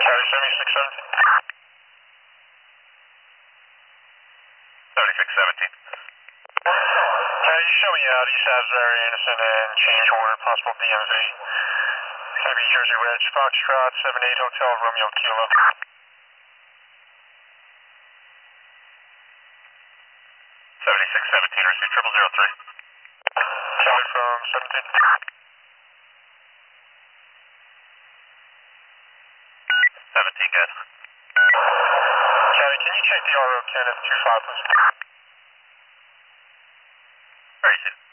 Charlie 7617. 7617. You show me out East Asbury, Anderson, and change order, possible DMV. Heavy Jersey Reg, Foxtrot, 78 Hotel, Romeo Kilo. 7617, receive 0003. Charlie from 17. 17, good. Charlie, can you check the RO Kenneth 25, please? Where is it?